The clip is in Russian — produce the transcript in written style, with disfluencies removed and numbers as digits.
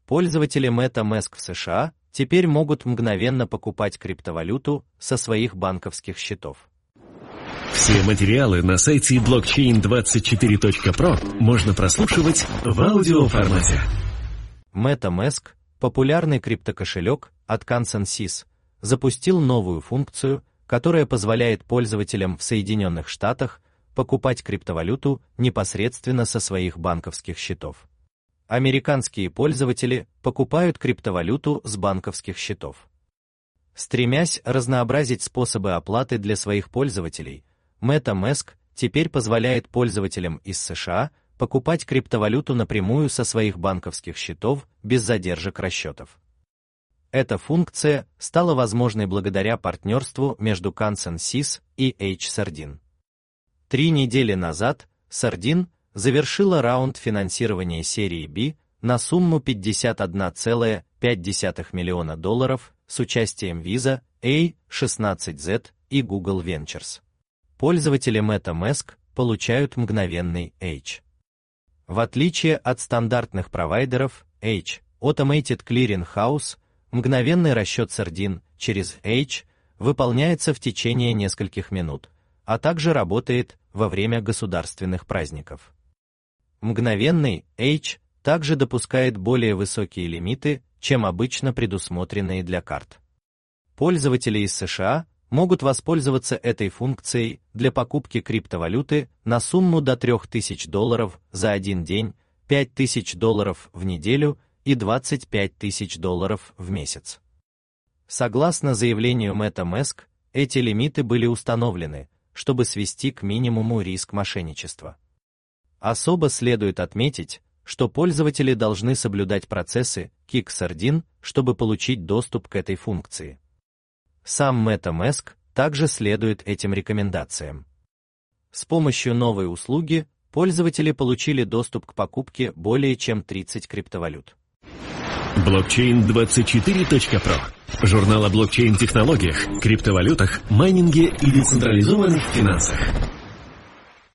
Пользователи MetaMask в США теперь могут мгновенно покупать криптовалюту со своих банковских счетов. Все материалы на сайте blockchain24.pro можно прослушивать в аудиоформате. MetaMask, популярный криптокошелек от ConsenSys, запустил новую функцию, которая позволяет пользователям в Соединенных Штатах покупать криптовалюту непосредственно со своих банковских счетов. Американские пользователи покупают криптовалюту с банковских счетов. Стремясь разнообразить способы оплаты для своих пользователей, MetaMask теперь позволяет пользователям из США покупать криптовалюту напрямую со своих банковских счетов без задержек расчетов. Эта функция стала возможной благодаря партнерству между ConsenSys и H-Sardin. 3 недели назад Sardin завершила раунд финансирования серии B на сумму $51,5 миллиона с участием Visa, A16Z и Google Ventures. Пользователи MetaMask получают мгновенный H. В отличие от стандартных провайдеров H, Automated Clearing House, мгновенный расчет Sardin через H выполняется в течение нескольких минут, а также работает во время государственных праздников. Мгновенный H также допускает более высокие лимиты, чем обычно предусмотренные для карт. Пользователи из США могут воспользоваться этой функцией для покупки криптовалюты на сумму до $3000 за один день, $5000 в неделю и $25000 в месяц. Согласно заявлению MetaMask, эти лимиты были установлены, чтобы свести к минимуму риск мошенничества. Особо следует отметить, что пользователи должны соблюдать процессы Kick-Sardin, чтобы получить доступ к этой функции. Сам MetaMask также следует этим рекомендациям. С помощью новой услуги пользователи получили доступ к покупке более чем 30 криптовалют. Blockchain24.pro. Журнал о блокчейн-технологиях, криптовалютах, майнинге и децентрализованных финансах.